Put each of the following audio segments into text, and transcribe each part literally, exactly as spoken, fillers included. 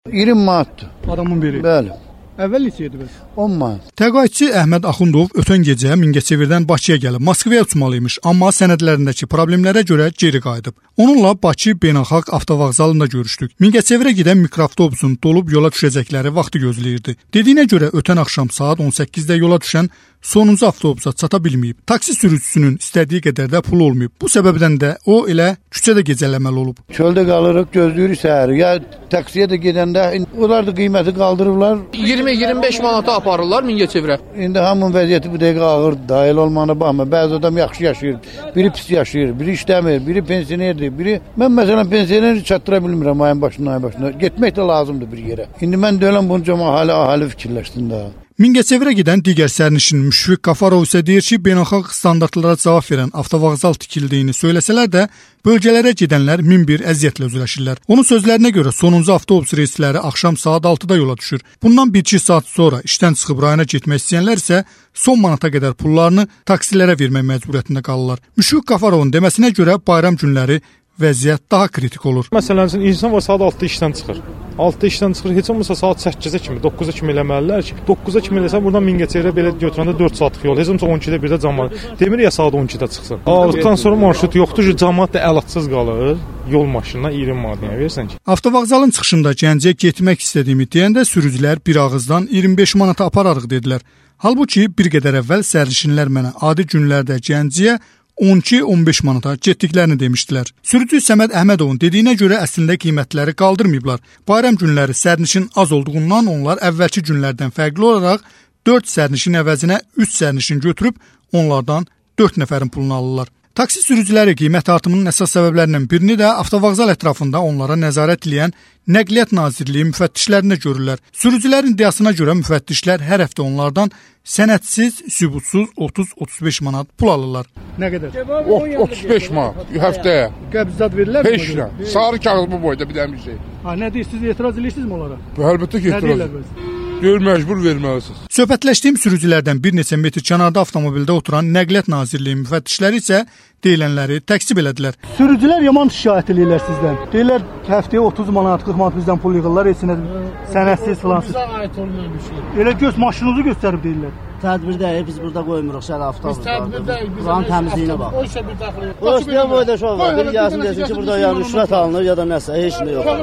iyirmi manatdır. Adamın biri. Bəli. Əvvəl neçə idi bəs? on manat. Təqaüdçü Əhməd Axundov ötən gecə Mingəçevirdən Bakıya gəlib Moskvaya uçmalıymış, amma sənədlərindəki problemlərə görə geri qayıdıb. Onunla Bakı Beynəlxalq Avtovağzalında görüşdük. Mingəçevirə gedən mikroavtobusun dolub yola düşəcəkləri vaxtı gözləyirdi. Dediyinə görə ötən axşam saat on səkkizdə yola düşən sonuncu avtobusa çata bilməyib. Taksi sürücüsünün istədiyi qədər də pul olmayıb. Bu səbəbdən də o elə küçədə gecələməli olub. Çöldə qalırıq, gözləyirik səhəri. Ya taksiyə də gedəndə onlar da qiyməti qaldırırlar. iyirmi iyirmi beş manata aparırlar Mingəçevirə. İndi hamının vəziyyəti bu dəqiqə ağırdır. Dahil olmağına baxma. Bəzi adam yaxşı yaşayır, biri pis yaşayır, biri işləmir, biri pensionerdir, biri... Mən məsələn pensioneri çatdıra bilmirəm ayın başına, ayın başına. Getmək də lazımdır bir yerə. İndi mən deyiləm bunu cəma ahali, ahali fikirləşsin daha. Mingəçevirə gedən digər sərnişin Müşfiq Qafarov isə deyir ki, beynəlxalq standartlara cavab verən avtovağzal tikildiyini söyləsələr də, bölgələrə gedənlər min bir əziyyətlə üzləşirlər. Onun sözlərinə görə sonuncu avtobus reysləri axşam saat altıda yola düşür. Bundan bir iki saat sonra işdən çıxıb rayona getmək istəyənlər isə son manata qədər pullarını taksilərə vermək məcburiyyətində qalırlar. Müşfiq Qafarovun deməsinə görə bayram günləri vəziyyət daha kritik olur. Məsələn, insan var saat altıda işdən çıxır. altıda işdən çıxır, heç olmasa saat səkkizə kimi, doqquza kimi eləməlilər ki, doqquza kimi eləsə buradan Mingəçevirə belə götürəndə dörd saatlıq yol, heç olmasa on ikidə birdə cəmaət. Demir ya saat on ikidə çıxsın. Aldıqdan sonra marşrut yoxdur ki, cəmaət də əlacsız qalır. Yol maşınına iyirmi manat versən ki. Avtovağzalın çıxışında Gəncəyə getmək istədiyimi deyəndə sürücülər bir ağızdan iyirmi beş manata apararıq dedilər. Halbuki bir qədər əvvəl sərnişinlər mənə adi günlərdə Gəncəyə on iki on beş manata getdiklərini demişdilər. Sürücü Səməd Əhmədovun dediyinə görə əslində qiymətləri qaldırmayıblar. Bayram günləri sərnişin az olduğundan onlar əvvəlki günlərdən fərqli olaraq dörd sərnişin əvəzinə üç sərnişin götürüb onlardan dörd nəfərin pulunu alırlar. Taksi sürücüləri qiymət artımının əsas səbəblərindən birini də avtovağzal ətrafında onlara nəzarət edən Nəqliyyat Nazirliyi müfəttişlərində görürlər. Sürücülərin iddiasına görə müfəttişlər hər həftə onlardan sənədsiz, sübutsuz otuz otuz beş manat pul alırlar. Nə qədər? otuz beş manat həftəyə. Qəbzat verirlər mi? Heç nə. Sarı kağız bu boyda bir dənə bir şey. Ha, nə deyirsiniz, etiraz edirsinizmi onlara? Əlbəttə ki, etiraz. Gör, məcbur verməlisiniz. Söhbətləşdiyim sürücülərdən bir neçə metr kənarda avtomobildə oturan Nəqliyyat Nazirliyi müfəttişləri isə deyilənləri təksib elədilər. Sürücülər yaman şikayət edirlər sizdən. Deyirlər həftəyə otuz manat, qırx manat bizdən pul yığırlar, heç nə sənədsiz filansız. Bizə aid olmayan bir şey. Elə göz maşınınızı göstərib deyirlər. Tədbirdəyik, biz burada qoymuruq şəhər avtobusda. Biz tədbirdəyik, biz buranın təmizliyinə bax. O işə bir daxil yox. O istəyən boyda şov var. Bir yazın desin ki, burada ya rüşvət alınır ya da nəsə, heç nə yox.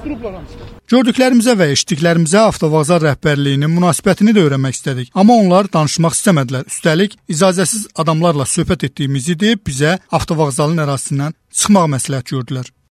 Gördüklərimizə və eşitdiklərimizə avtovağzal rəhbərliyinin münasibətini də öyrənmək istədik. Amma onlar danışmaq istəmədilər. Üstəlik, icazəsiz adamlarla söhbət etdiyimizi deyib bizə avtovağzalın ərazisindən çıxmaq məsləhət gördülər.